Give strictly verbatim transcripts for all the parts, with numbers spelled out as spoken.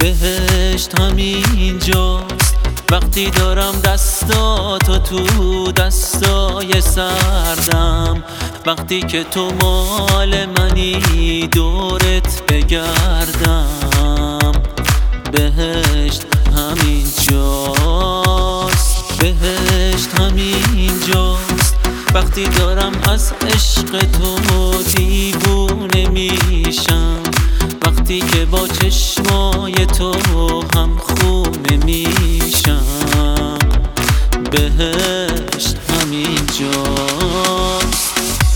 بهشت همینجاست وقتی دارم دستاتو تو دستای سردم، وقتی که تو مال منی دورت بگردم. بهشت همینجاست، بهشت همینجاست وقتی دارم از عشق تو دیوونه میشم، وقتی که با چشمای تو هم خونه میشم. بهشت همینجاست.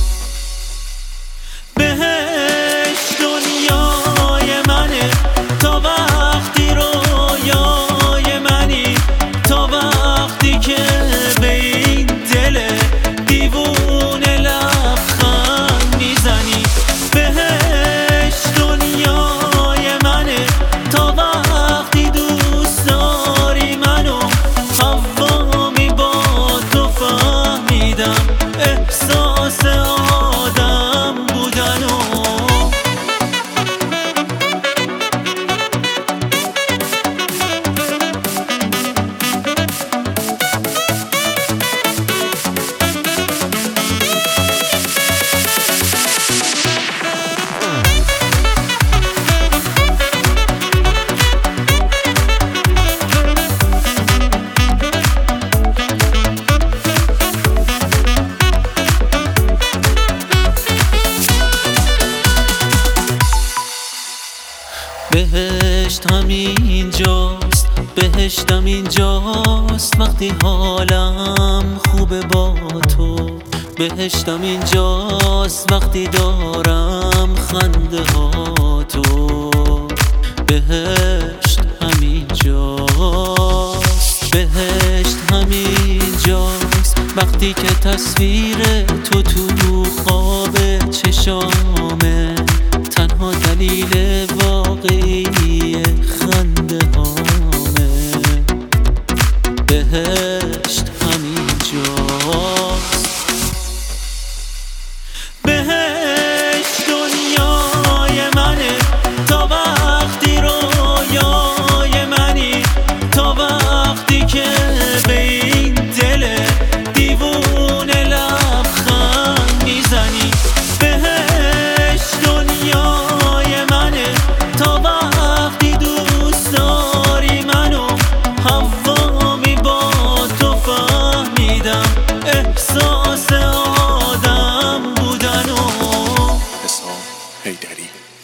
بهشت دنیای منه تا وقتی رویای منی، تا وقتی که به این دل دیوونه لبخند میزنی. بهشت دنیای منه تا وقتی دوست داری منو، حوامی با تو فهمیدم احساس آدم بودنو. بهشت همینجاست، بهشت همینجاست وقتی حالم خوبه با تو. بهشت همینجاست وقتی دارم خنده ها تو. بهشت همینجاست، بهشت همینجاست وقتی که تصویر تو تو خواب چشامه، تنها دلیل واقعی خنده هامه. بهشت همینجاست. بهشت دنیای منه تا وقتی رویای منی، تا وقتی که به این دل دیوونه لبخند میزنی. بهشت دنیای منه تا وقتی دوست داری منو، حوامی با تو فهمیدم احساس آدم بودنو. حسام حیدری.